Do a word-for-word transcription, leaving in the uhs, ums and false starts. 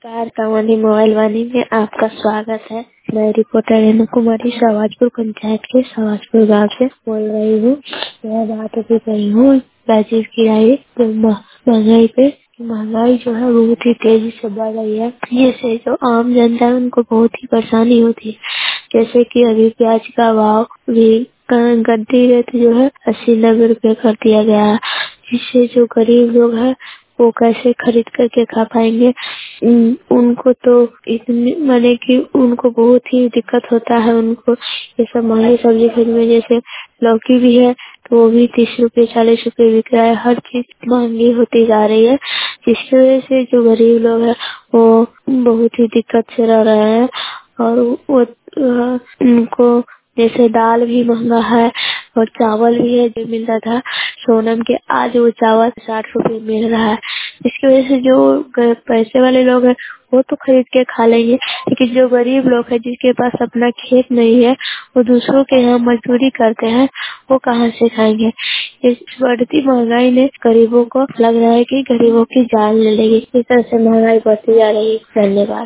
Car कहानी mobile वाणी में आपका स्वागत है। मैं रिपोर्टर रेणु कुमारी सवाजपुर पंचायत के सवाजपुर गांव से बोल रही हूँ। मैं बात अभी रही हूँ राजीव की राय तो महंगाई पे। महंगाई जो है बहुत ही तेजी से बढ़ रही है, जिससे जो आम जनता है उनको बहुत ही परेशानी होती है। जैसे कि अभी प्याज का भाव भी गद्दी रेट जो है अस्सी नब्बे रुपए कर दिया गया है, जिससे जो गरीब लोग हैं वो कैसे खरीद करके खा पाएंगे। उन, उनको तो इतनी माने कि उनको बहुत ही दिक्कत होता है। उनको ये सब महंगी सब्जी खरीदने में, जैसे लौकी भी है तो वो भी तीस रुपए चालीस रुपए बिक रहा है। हर चीज महंगी होती जा रही है, जिसकी वजह से जो गरीब लोग हैं वो बहुत ही दिक्कत से रह रहे हैं। और वो अ, उनको जैसे दाल भी महंगा है और चावल भी है, जो मिलता था सोनम के आज वो चावल साठ रुपए मिल रहा है। इसकी वजह से जो ग- पैसे वाले लोग हैं वो तो खरीद के खा लेंगे, लेकिन जो गरीब लोग हैं जिसके पास अपना खेत नहीं है वो दूसरों के यहाँ मजदूरी करते हैं, वो कहाँ से खाएंगे। इस बढ़ती महंगाई ने गरीबों को लग रहा है कि गरीबों की जान ले लेगी। इस तरह से महंगाई बढ़ती जा रही है। धन्यवाद।